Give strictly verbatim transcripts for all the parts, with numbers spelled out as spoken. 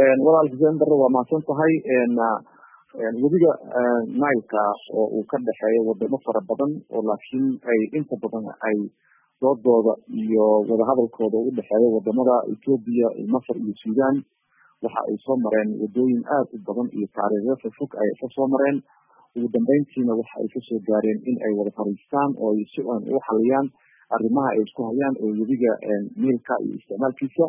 walaal Xuseen Barre waa mahadsan tahay webiga Nile-ka oo uu ka dhexeeyo wadamo fara badan oo laakiin ay inta badan ay doodooda iyo wadahadalkooda u dhexeeyo wadamada Ethiopia, Masar iyo Sudan waxa ay soo mareen wadooyin aad u badan iyo taariikho fog ay ka soo mareen. ugu dambeyntiina waxa ay kasoo gaareen in ay wada fariistaan oo ay si aan u xaliyaan arrimaha ay isku hayaan ee webiga Nile-ka iyo isticmaalkiisa.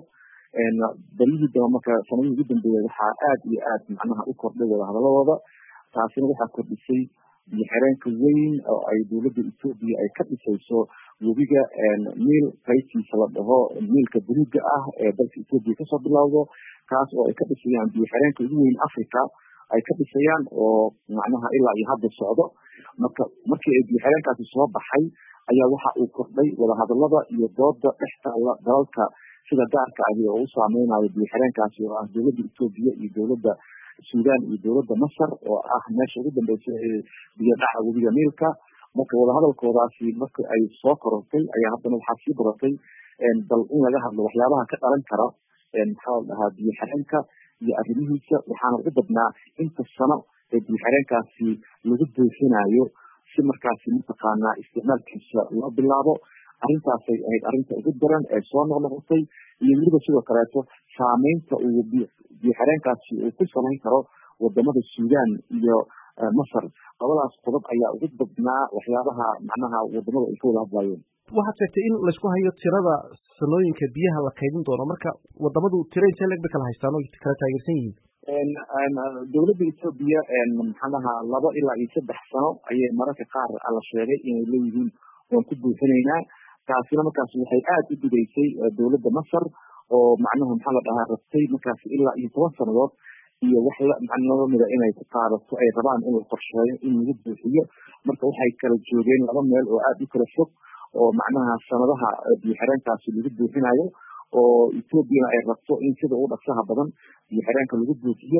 dalihii daba marka sanadihii ugu dambeeyay waxaa aad iyo aad macnaha u kordhay wada hadaladooda. taasina waxaa kordhisay biyo xireenka weyn oo ay dowladda Ethiopia ay ka dhisayso webiga Nile qaybtiisa la dhaho Nile-ka buluuga ah ee dalka Ethiopia kasoo bilowdo, kaas oo ay ka dhisayaan biyo xireenka ugu weyn Africa ay ka dhisayaan oo macnaha ilaa iyo hadda socdo. marka markii ay biyo xireenkaasi soo baxay ayaa waxa uu kordhay wada hadalada iyo dooda dhextaala dalalka sida gaarka ah oo u saameynayo biyo xireenkaasi oo ah dowladda Ethiopia iyo dowladda Sudan iyo dowladda Masar oo ah meesha ugu dambeysay ee biyo dhaca webiga Nile-ka. marka wada hadalkoodaasi marka ay soo korortay ayaa haddana waxaa sii baratay dal in laga hadlo waxyaabaha ka dhalan kara maxaa la dhahaa biyo xireenka iyo arrimihiisa, waxaana ugu badnaa inta sano ee biyo xireenkaasi lagu buuxinayo si markaasi mataqaanaa isticmaalkiisa loo bilaabo. arrintaasay ahayd arrinta ugu daran ee soo noqnoqotay iyo weliba sidoo kaleeto saameynta uu biyo xireenkaasi uu ku samayn karo wadamada Sudan iyo Masar. labadaas qodob ayaa ugu badnaa waxyaabaha macnaha wadamada ay ka wada hadlayeen. waxaad sheegtay in laysku hayo tirada sanooyinka biyaha la kaydin doono, marka wadamadu tiro intee leeg bay kala haystaan oo kala taageersan yihiin? dowladda Ethiopia maxanaha laba ilaa iyo saddex sano ayay mararka qaar la sheegay inay leeyihiin waan ku buuxinaynaa. taasina markaasi waxay aad u dhigaysay dowladda Masar oo macnaha maxaa la dhahaa rabtay markaasi ilaa iyo toban sanadood iyo wax macnaa mida inay ku qaadato ay rabaan in la qorsheeyo in lagu buuxiyo. marka waxay kala joogeen laba meel oo aad u kala fog oo macnaha sanadaha biyo xireenkaasi lagu buuxinayo oo Ethiopia ay rabto in sida ugu dhaqsaha badan biyo xireenka lagu buuxiyo,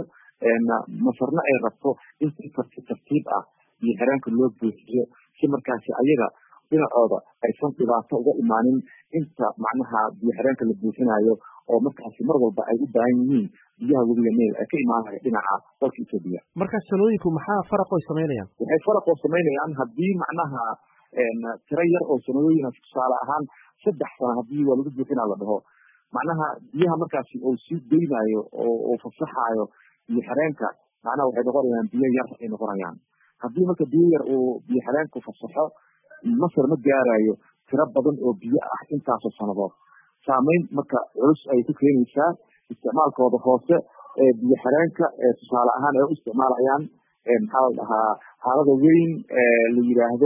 Masarna ay rabto in si tartiib ah biyo xireenka loo buuxiyo si markaasi ayaga dhinacooda aysan dhibaato uga imaanin inta macnaha biyo xireenka la buuxinayo oo markaasi mar walba ay u baahan yihiin biyaha webiga Nile ee ka imaanaya dhinaca dalka Ethiopia. marka sanooyinku maxaa faraq oo sameynayaan? waxay faraq oo sameynayaan haddii macnaha tiro yar oo sanooyin tusaale ahaan saddex sano haddii waa lagu buuxinaa la dhaho, macnaha biyaha markaasi uu sii deynayo oo uu fasaxayo biyo xireenka macnaha waxay noqonayaan biyo yar ay noqonayaan. haddii marka biyo yar uu biyo xireenku fasaxo Masar ma gaarayo tiro badan oo biyo ah intaasoo sanadood. saameyn marka culus ay ku keenaysaa isticmaalkooda hoose ee biyo xireenka ee tusaale ahaan ay u isticmaalayaan maxaa la dhahaa harada weyn ee la yiraahdo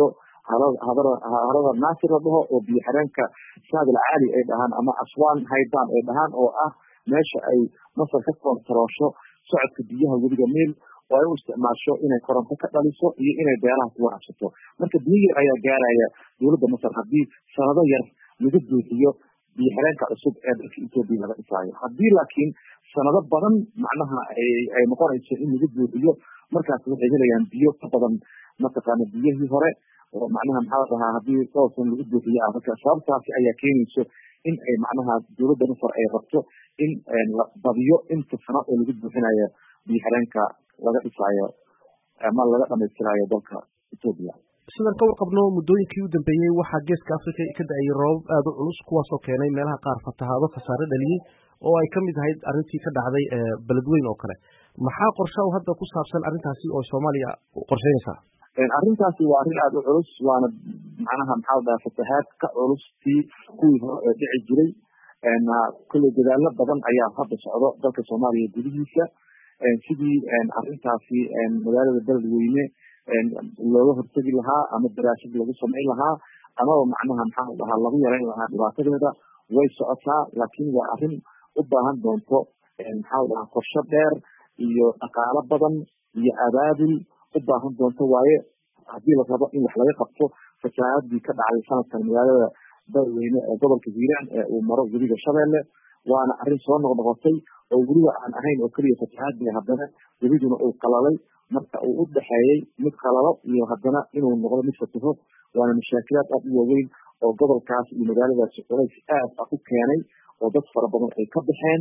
harada Nasir la dhaho oo biyo xireenka Saadil Caali ay dhahaan ama Aswan Haydan ay dhahaan oo ah meesha ay Masar ka koontaroosho socodka biyaha webiga Nile oo ay u isticmaasho inay koronto ka dhaliso iyo inay beeraha ku waraabsato. marka biyo yar ayaa gaaraya dowladda Masar haddii sanado yar lagu buuxiyo biyo xireenka cusub ee dalka Ethiopia laga dhisayo. haddii laakiin sanado badan macnaha ay noqonayso in lagu buuxiyo, markaas waxay helayaan biyo ka badan mataqaana biyihii hore oo macnaha maxaa la dhahaa haddii dhowr sano lagu buuxiyo ah. marka sababtaasi ayaa keenayso in ay macnaha dowladda Masar ay rabto in la badiyo inta sano oo lagu buuxinayo biyo xireenka laga dhisayo ama laga dhamaystirayo dalka Ethiopia. sidan ka warqabno muddooyinkii u dambeeyey waxaa geeska Afrika ka da-ay roobab aad u culus kuwaasoo keenay meelaha qaar fatahaado khasaare dhaliyey oo ay ka mid ahayd arrintii ka dhacday beledweyn oo kale. maxaa qorshe u hadda ku saabsan arrintaasi oo Soomaaliya qorsheynaysaa? arrintaasi waa arrin aad u culus, waana macnaha maxaa la dhahaa fatahaad ka culus tii kuwii hore ee dhici jiray. kolley dadaalo badan ayaa hadda socdo dalka Soomaaliya gudihiisa sidii arrintaasi magaalada beledweyne looga hortegi lahaa ama daraasad lagu samayn lahaa amaba macnaha maxaa la dhahaa lagu yareyn lahaa dhibaatadeeda. way socotaa laakiin waa arrin u baahan doonto maxaa la dhahaa qorshe dheer iyo dhaqaalo badan iyo abaabul u baahan doonto waaye haddii la rabo in wax laga qabto fasaahadii ka dhacday sanadkan magaalada beledweyne ee gobolka Hiiraan ee uu maro webiga Shabeelle. waana arrin soo noqnoqotay oo weliba aan ahayn oo keliya fatahaadii haddana webiguna uu qalalay marka uu u dhexeeyey mid qalalo iyo haddana inuu noqdo mid fataho. waana mashaakilaad aad u waaweyn oo gobolkaas iyo magaaladaasi culays aad ah u keenay oo dad fara badan ay ka baxeen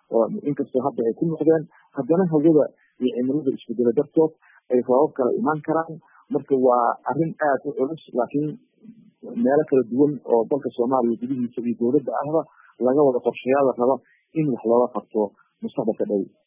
oo inkastoo hadda ay ku noqdeen haddana hawada iyo cimilada isbedela dartood ay roobab kala imaan karaan marka waa arrin aad u culus laakiin meelo kala duwan oo dalka soomaaliya gudihiisa iyo dowladda ahba laga wada qorshayaal la raba in wax looga qabto mustaqbalka dhow